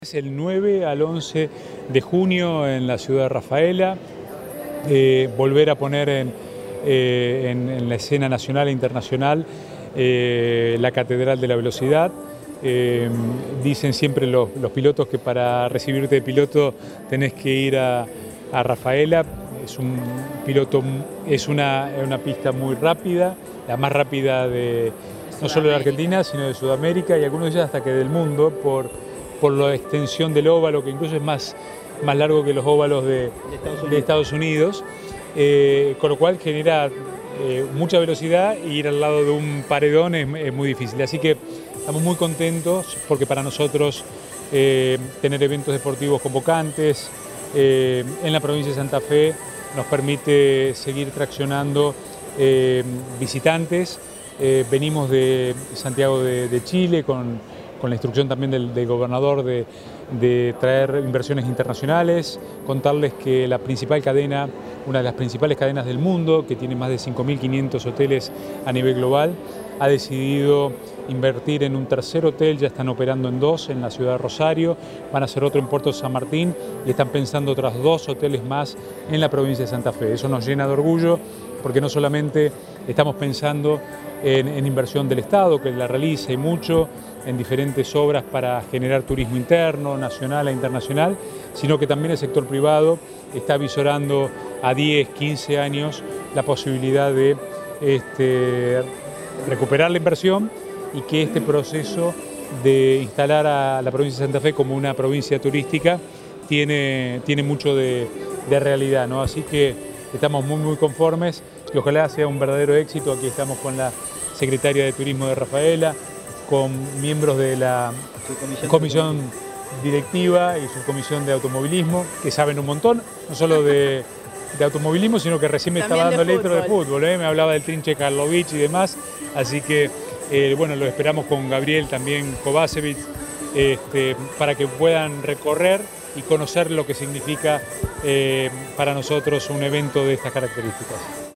Es el 9 al 11 de junio en la ciudad de Rafaela, volver a poner en la escena nacional e internacional la Catedral de la Velocidad. Dicen siempre los pilotos que para recibirte de piloto tenés que ir a Rafaela. Es una pista muy rápida, la más rápida no solo de Argentina, sino de Sudamérica y algunos de ellos hasta que del mundo, por la extensión del óvalo, que incluso es más largo que los óvalos de Estados Unidos, con lo cual genera mucha velocidad y ir al lado de un paredón es muy difícil. Así que estamos muy contentos porque para nosotros tener eventos deportivos convocantes en la provincia de Santa Fe nos permite seguir traccionando visitantes. Venimos de Santiago de Chile con la instrucción también del gobernador de traer inversiones internacionales, contarles que la principal cadena, una de las principales cadenas del mundo, que tiene más de 5.500 hoteles a nivel global, ha decidido invertir en un tercer hotel, ya están operando en dos en la ciudad de Rosario, van a hacer otro en Puerto San Martín y están pensando otros 2 hoteles más en la provincia de Santa Fe. Eso nos llena de orgullo porque no solamente estamos pensando en inversión del Estado, que la realiza y mucho, en diferentes obras para generar turismo interno, nacional e internacional, sino que también el sector privado está visorando a 10, 15 años la posibilidad de recuperar la inversión y que este proceso de instalar a la provincia de Santa Fe como una provincia turística tiene mucho de realidad, ¿no? Así que estamos muy conformes y ojalá sea un verdadero éxito. Aquí estamos con la secretaria de Turismo de Rafaela, con miembros de la comisión directiva y subcomisión de automovilismo, que saben un montón, no solo de automovilismo, sino que recién me estaba dando letras de fútbol, me hablaba del Trinche Karlovic y demás, así que bueno, lo esperamos con Gabriel también Kovacevic, para que puedan recorrer y conocer lo que significa para nosotros un evento de estas características.